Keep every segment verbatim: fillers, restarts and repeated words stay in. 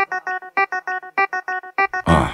Uh,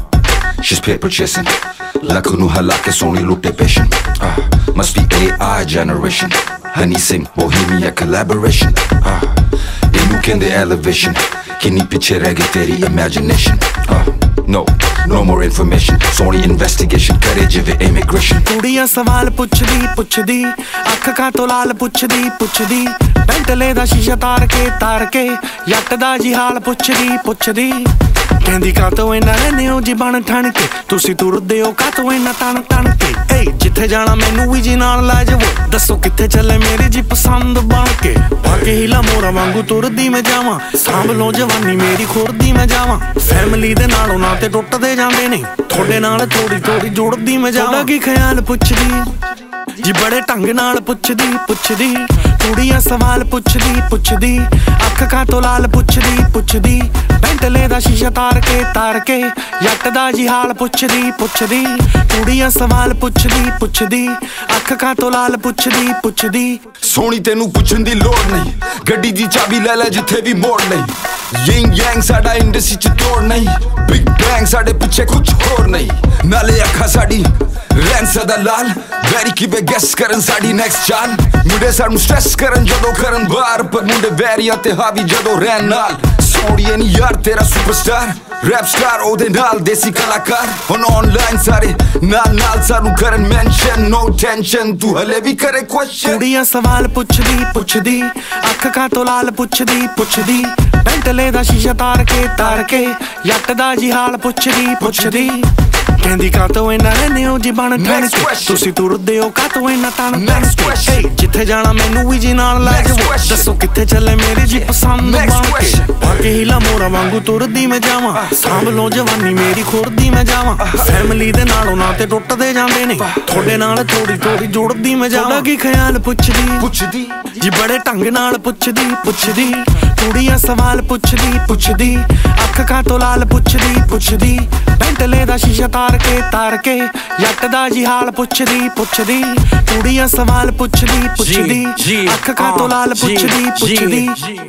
she's paper chasing. Lakh nu hala ke soni lutte passion. Uh, must be A I generation. Honey Singh, Bohemia collaboration. Uh, inu kende elevation. Kini piche reh gayi teri imagination. Uh, no, no more information. Sony investigation kare jive immigration. ਕੁੜੀਆਂ ਸਵਾਲ ਪੁੱਛਦੀ ਪੁੱਛਦੀ ਅੱਖ ਕਾ ਤੋਂ ਲਾਲ ਪੁੱਛਦੀ ਪੁੱਛਦੀ ਪੈਂਟਲੇ ਦਾ ਸ਼ੀਸ਼ਾ ਤਾਰ ਕੇ ਤਾਰ ਕੇ ਜੱਟ ਦਾ ਜੀ ਹਾਲ ਪੁੱਛਦੀ ਪੁੱਛਦੀ ਕਹਿੰਦੀ ਕਾਤੋਂ ਇਹਨਾਂ ਰਹਿੰਦੇ ਹੋ ਜੀ ਬਣ ਠਣ ਕੇ ਤੁਸੀਂ ਤੁਰਦੇ ਹੋ ਕਾਤੋਂ ਇਹਨਾਂ ਤਣ ਤਣ ਕੇ ਏ ਜਿੱਥੇ ਜਾਣਾ ਮੈਨੂੰ ਵੀ ਜੀ ਨਾਲ ਲੈ ਜਾਵੋ ਦੱਸੋ ਕਿੱਥੇ ਚੱਲੇ ਮੇਰੀ ਜੀ ਪਸੰਦ ਬਣ ਕੇ ਬਾਕੀ ਹੀਲਾ ਮੋਰਾ ਵਾਂਗੂ ਤੁਰਦੀ ਮੈਂ ਜਾਵਾਂ ਸਾਂਭ ਲੋ ਜਵਾਨੀ ਮੇਰੀ ਖੁਰਦੀ ਮੈਂ ਜਾਵਾਂ ਫੈਮਿਲੀ ਦੇ ਨਾਲੋਂ ਨਾ ਤੇ ਟੁੱਟਦੇ ਜਾਂਦੇ ਨੇ ਤੁਹਾਡੇ ਨਾਲ ਥੋੜੀ ਥੋੜੀ ਜੁੜਦੀ ਮੈਂ ਜਾਵਾਂ ਕੀ ਖਿਆਲ ਪੁੱਛਦੀ ਜੀ ਬੜੇ ਢੰਗ ਨਾਲ ਪੁੱਛਦੀ ਪੁੱਛਦੀ ਕੁੜੀਆਂ ਸਵਾਲ ਪੁੱਛਦੀ ਪੁੱਛਦੀ ਅੱਖ ਕਾ ਤੋਂ ਲਾਲ ਪੁੱਛਦੀ ਪੁੱਛਦੀ ਪੈਂਟਲੇ ਦਾ ਸ਼ੀਸ਼ਾ ਤਾਰ ਕੇ ਤਾਰ ਕੇ ਜੱਟ ਦਾ ਜੀ ਹਾਲ ਪੁੱਛਦੀ ਪੁੱਛਦੀ ਕੁੜੀਆਂ ਸਵਾਲ ਪੁੱਛਦੀ ਪੁੱਛਦੀ ਅੱਖ ਕਾ ਤੋਂ ਲਾਲ ਪੁੱਛਦੀ ਪੁੱਛਦੀ ਸੋਹਣੀ ਤੈਨੂੰ ਪੁੱਛਣ ਦੀ ਲੋੜ ਨਹੀਂ ਗੱਡੀ ਦੀ ਚਾਬੀ ਲੈ ਲੈ ਜਿੱਥੇ ਵੀ ਮੋੜ ਨਹੀਂ ਯਿੰਗ ਯੈਂਗ ਸਾਡਾ ਇੰਡਸਟਰੀ ਚ ਤੋੜ ਨਹੀਂ ਬਿਗ ਬੈਂਗ ਸਾਡੇ ਪਿੱਛੇ ਕੁਝ ਹੋਰ ਨਹੀਂ ਨਾਲੇ ਅੱਖਾਂ ਸਾਡੀ ਰਹਿਣ ਸਦਾ ਲਾਲ ਵੈਰੀ ਕਿਵੇਂ ਗੈਸ ਕਰਨ ਸਾਡੀ ਨੈਕਸਟ ਚਾਲ ਮੁੰਡੇ ਸਾਨੂੰ ਸਟ੍ਰੈਸ ਕਰਨ ਜਦੋਂ ਕਰਨ ਬਾਹਰ ਪਰ ਮੁੰਡੇ ਵੈਰੀਆਂ ਤੇ ਹਾਵੀ ਜਦੋਂ ਰਹਿਣ ਨਾਲ ਸੋਹਣੀਏ ਨੀ ਯਾਰ ਤੇਰਾ ਸੁਪਰਸਟਾਰ ਰੈਪ ਸਟਾਰ ਉਹਦੇ ਨਾਲ ਦੇਸੀ ਕਲਾਕਾਰ ਹੁਣ ਆਨਲਾਈਨ ਸਾਰੇ ਨਾਲ ਨਾਲ ਸਾਨੂੰ ਕਰਨ ਮੈਂਸ਼ਨ ਨੋ ਟੈਨਸ਼ਨ ਤੂੰ ਹਲੇ ਵੀ ਕਰੇ ਕੁਐਸਚਨ ਕੁੜੀਆਂ ਸਵਾਲ ਪੁੱਛਦੀ ਪੁੱਛਦੀ ਅੱਖ ਕਾ ਤੋਂ ਲਾਲ ਪੁੱਛਦੀ ਪੁੱਛਦੀ ਪੈਂਟਲੇ ਦਾ ਸ਼ੀਸ਼ਾ ਤਾਰ ਕੇ ਤਾਰ ਕੇ ਜੱਟ ਦਾ ਜੀ ਹਾਲ ਪੁੱਛਦੀ ਪੁੱਛਦੀ ਕਹਿੰਦੀ ਕਾਤੋਂ ਇਹਨਾਂ ਰਹਿੰਦੇ ਹੋ ਜੀ ਬਣ ਠਣ ਕੇ ਤੁਸੀਂ ਤੁਰਦੇ ਹੋ ਕਾਤੋਂ ਇਹਨਾਂ ਤਣ ਤਣ ਕੇ ਜਿੱਥੇ ਜਾਣਾ ਮੈਨੂੰ ਵੀ ਜੀ ਨਾਲ ਲੈ ਜਾਵੋ ਦੱਸੋ ਕਿੱਥੇ ਚੱਲੇ ਮੇਰੀ ਜੀ ਪਸੰਦ ਬਣ ਕੇ ਬਾਕੀ ਹੀਲਾ ਮੋਰਾ ਵਾਂਗੂ ਤੁਰਦੀ ਮੈਂ ਜਾਵਾਂ ਸਾਂਭ ਲੋ ਜਵਾਨੀ ਮੇਰੀ ਖੁਰਦੀ ਮੈਂ ਜਾਵਾਂ ਫੈਮਿਲੀ ਦੇ ਨਾਲੋਂ ਨਾ ਤੇ ਟੁੱਟਦੇ ਜਾਂਦੇ ਨੇ ਤੁਹਾਡੇ ਨਾਲ ਥੋੜੀ ਥੋੜੀ ਜੁੜਦੀ ਮੈਂ ਜਾਵਾਂ ਕੀ ਖਿਆਲ ਪੁੱਛਦੀ ਪੁੱਛਦੀ ਜੀ ਬੜੇ ਢੰਗ ਨਾਲ ਪੁੱਛਦੀ ਪੁੱਛਦੀ ਕੁੜੀਆਂ ਸਵਾਲ ਪੁੱਛਦੀ ਪੁੱਛਦੀ ਅੱਖ ਕਾ ਤੋਂ ਲਾਲ ਪੁੱਛਦੀ ਪੁੱਛਦੀ ਪੈਂਟਲੇ ਦਾ ਸ਼ੀਸ਼ਾ ਤਾਰ ਕੇ ਤਾਰ ਕੇ ਜੱਟ ਦਾ ਜੀ ਹਾਲ ਪੁੱਛਦੀ ਪੁੱਛਦੀ ਕੁੜੀਆਂ ਸਵਾਲ ਪੁੱਛਦੀ ਪੁੱਛਦੀ ਅੱਖ ਕਾ ਤੋਂ ਲਾਲ ਪੁੱਛਦੀ ਪੁੱਛਦੀ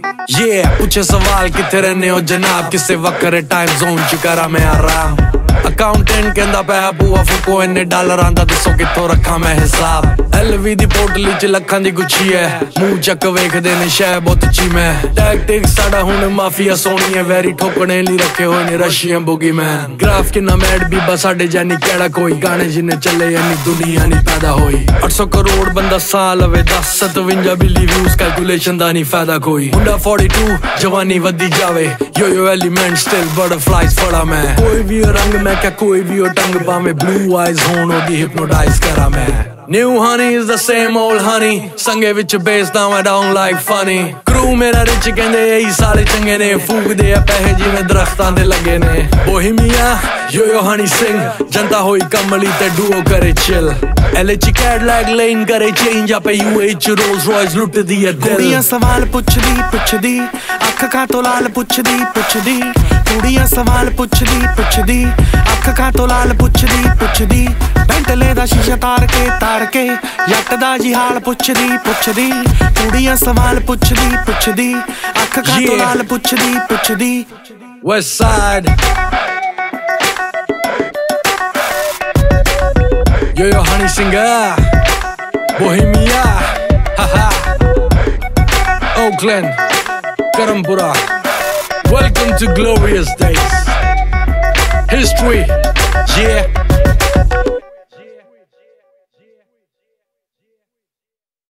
ਯੇ ਪੁੱਛੇ ਸਵਾਲ ਕਿੱਥੇ ਰਹਿੰਦੇ ਹੋ ਜਨਾਬ ਕਿਸੇ ਵੱਖਰੇ ਟਾਈਮ ਜ਼ੋਨ ਚ ਕਰਾਂ ਮੈਂ ਆਰਾਮ ਅਕਾਊਂਟੈਂਟ ਕਹਿੰਦਾ ਪਿਆ ਬੂਆ ਫੁਕੋ ਇੰਨੇ ਡਾਲਰਾਂ ਦਾ ਦੱਸੋ ਕਿੱਥੋਂ ਰੱਖਾਂ ਮੈਂ ਹਿਸਾਬ ਐਲਵੀ ਦੀ ਪੋਟਲੀ ਚ ਲੱਖਾਂ ਦੀ ਗੁੱਛੀ ਐ ਮੂੰਹ ਚੱਕ ਵੇਖਦੇ ਨੇ ਸ਼ੈ ਬਹੁਤ ਚੀ ਮੈਂ ਟੈਕਟਿਕ ਸਾਡਾ ਹੁਣ ਮਾਫੀਆ ਸੋਹਣੀ ਐ ਵੈਰੀ ਠੋਕਣੇ ਲਈ ਰੱਖੇ ਹੋਏ ਨੇ ਰਸ਼ੀਅਨ ਬੁਗੀਮੈਨ ਗ੍ਰਾਫ ਕਿੰਨਾ ਮੈਡ ਬੀਬਾ ਸਾਡੇ ਜਾਨੀ ਕਿਹੜਾ ਕੋਈ ਗਾਣੇ ਜਿੰਨੇ ਚੱਲੇ ਇੰਨੀ ਦੁਨੀਆ ਨਹੀਂ ਪੈਦਾ ਹੋਈ ਅੱਠ ਸੌ ਕਰੋੜ ਬੰਦਾ ਸਾਲ ਲਵੇ ਦਸ ਸਤਵੰਜਾ ਬਿਲੀ ਵਿਊਜ਼ ਕੈਲਕੂਲੇਸ਼ਨ ਦਾ ਨਹੀਂ ਫਾਇਦਾ ਕੋਈ ਮੁੰਡਾ ਬयालीस ਜਵਾਨੀ ਵੱਧਦੀ ਜਾਵੇ ਯੋ ਯੋ ਐਲੀਮੈਂਟ ਸਟਿਲ ਬਟਰਫਲਾਈਜ਼ ਫੜਾ ਮੈਂ ਕੋਈ ਵੀ ਰੰਗ ਮੈਂ ਕਿਆ ਕੋਈ ਵੀ ਉਹ ਟੰਗ ਭਾਵੇਂ ਬਲੂ ਆਈਜ਼ ਹੋਣ ਉਹਦੀ ਹਿਪਨੋਟਾਈਜ਼ ਕਰਾਂ ਮੈਂ New honey is the same old honey ਸੰਗੇ ਵਿੱਚ ਬੇਸਦਾ I don't like funny ਕਰੂ ਮੇਰਾ ਰਿਚ ਕਹਿੰਦੇ ਇਹੀ ਸਾਰੇ ਚੰਗੇ ਨੇ ਫੂਕਦੇ ਆ ਪੈਸੇ ਜਿਵੇਂ ਦਰਖਤਾਂ ਦੇ ਲੱਗੇ ਨੇ ਬੋਹੀਮੀਆ ਯੋ ਯੋ ਹਨੀ ਸਿੰਘ ਜਨਤਾ ਹੋਈ ਕਮਲੀ ਤੇ ਡੂਓ ਕਰੇ ਚਿਲ ਐਲੇ ਚ ਕੈਡਲੈਕ ਲੇਨ ਕਰੇ ਚੇਂਜ ਆਪੇ ਯੂ ਐਚ ਰੋਲਸ ਰॉयस ਲੁੱਟਦੀ ਆ ਦਿਲ ਕੁੜੀਆਂ ਸਵਾਲ ਪੁੱਛਦੀ ਪੁੱਛਦੀ ਅੱਖ ਕਾ ਤੋਂ ਲਾਲ ਪੁੱਛਦੀ ਪੁੱਛਦੀ ਕੁੜੀਆਂ ਸਵਾਲ ਪੁੱਛਦੀ ਪੁੱਛਦੀ ਅੱਖ ਕਾ ਤੋਂ ਲਾਲ ਪੁੱਛਦੀ ਪੁੱਛਦੀ ਪੈਂਟਲੇ ਦਾ ਸ਼ੀਸ਼ਾ ਤਾਰ ਕੇ ਤਾਰ ਕੇ ਜੱਟ ਦਾ ਜੀ ਹਾਲ ਪੁੱਛਦੀ ਪੁੱਛਦੀ ਕੁੜੀਆਂ ਸਵਾਲ ਪੁੱਛਦੀ ਪੁੱਛਦੀ ਅੱਖ ਕਾ ਤੋਂ ਲਾਲ ਪੁੱਛਦੀ ਪੁੱਛਦੀ West Side Yo yo honey singer Bohemia haha Oakland Karampura Welcome to glorious days History yeah